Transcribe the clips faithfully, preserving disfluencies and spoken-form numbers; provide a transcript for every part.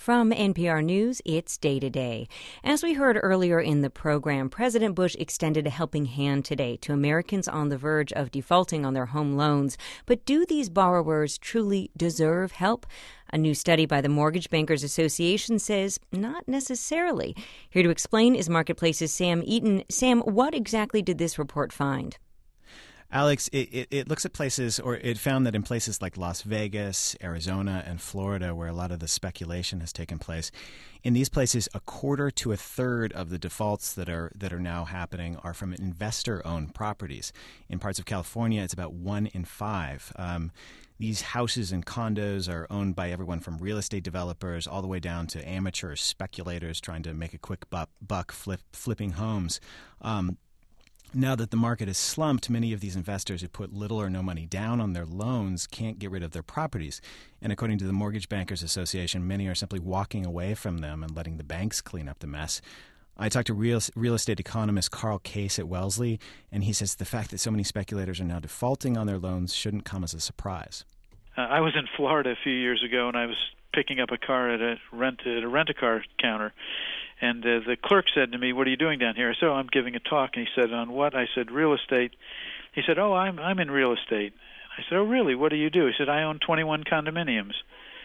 From N P R News, it's Day to Day. As we heard earlier in the program, President Bush extended a helping hand today to Americans on the verge of defaulting on their home loans. But do these borrowers truly deserve help? A new study by the Mortgage Bankers Association says not necessarily. Here to explain is Marketplace's Sam Eaton. Sam, what exactly did this report find? Alex, it, it, it looks at places, or it found that in places like Las Vegas, Arizona, and Florida, where a lot of the speculation has taken place, in these places, a quarter to a third of the defaults that are that are now happening are from investor-owned properties. In parts of California, it's about one in five. Um, These houses and condos are owned by everyone from real estate developers all the way down to amateur speculators trying to make a quick buck, buck flip, flipping homes. Um, now that the market has slumped, many of these investors who put little or no money down on their loans can't get rid of their properties. And according to the Mortgage Bankers Association, many are simply walking away from them and letting the banks clean up the mess. I talked to real, real estate economist Carl Case at Wellesley, and he says the fact that so many speculators are now defaulting on their loans shouldn't come as a surprise. Uh, I was in Florida a few years ago, and I was picking up a car at a rent at a rent-a-car counter, and uh, the clerk said to me, "What are you doing down here?" I said, "Oh, I'm giving a talk." And he said, "On what?" I said, "Real estate." He said, "Oh, I'm I'm in real estate." I said, "Oh, really? What do you do?" He said, "I own twenty-one condominiums,"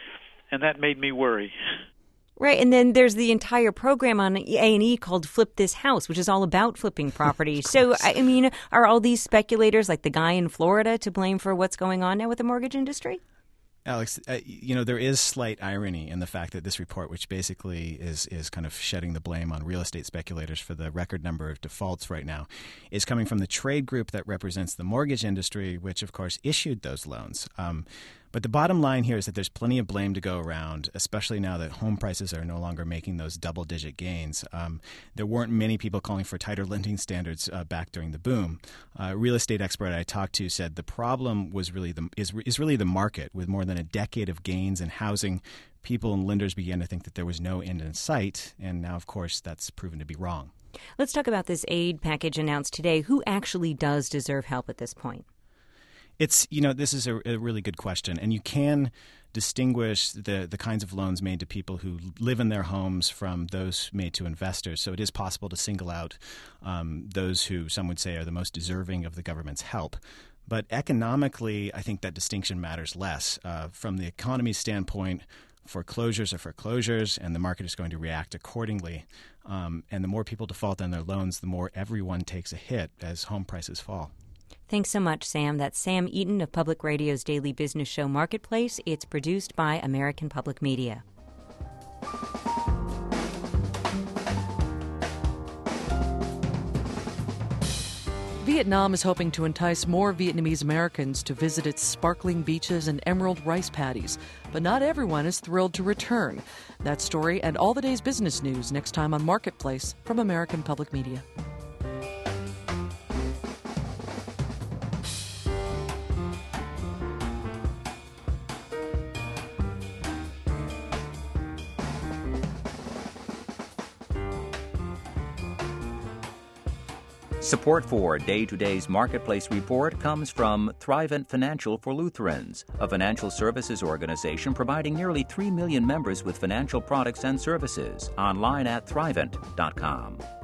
and that made me worry. Right, and then there's the entire program on A and E called Flip This House, which is all about flipping property. So, I mean, are all these speculators, like the guy in Florida, to blame for what's going on now with the mortgage industry? Alex, uh, you know, there is slight irony in the fact that this report, which basically is is kind of shedding the blame on real estate speculators for the record number of defaults right now, is coming from the trade group that represents the mortgage industry, which, of course, issued those loans. Um, but the bottom line here is that there's plenty of blame to go around, especially now that home prices are no longer making those double-digit gains. Um, there weren't many people calling for tighter lending standards uh, back during the boom. A real estate expert I talked to said the problem was really the is, is really the market. With more than a decade of gains in housing, people and lenders began to think that there was no end in sight, and now, of course, that's proven to be wrong. Let's talk about this aid package announced today. Who actually does deserve help at this point? It's, you know, this is a, a really good question, and you can distinguish the, the kinds of loans made to people who live in their homes from those made to investors. So it is possible to single out um, those who some would say are the most deserving of the government's help. But economically, I think that distinction matters less. Uh, from the economy's standpoint, foreclosures are foreclosures, and the market is going to react accordingly. Um, and the more people default on their loans, the more everyone takes a hit as home prices fall. Thanks so much, Sam. That's Sam Eaton of Public Radio's daily business show Marketplace. It's produced by American Public Media. Vietnam is hoping to entice more Vietnamese Americans to visit its sparkling beaches and emerald rice paddies. But not everyone is thrilled to return. That story and all the day's business news next time on Marketplace from American Public Media. Support for Day to Day's Marketplace Report comes from Thrivent Financial for Lutherans, a financial services organization providing nearly three million members with financial products and services. Online at thrivent dot com.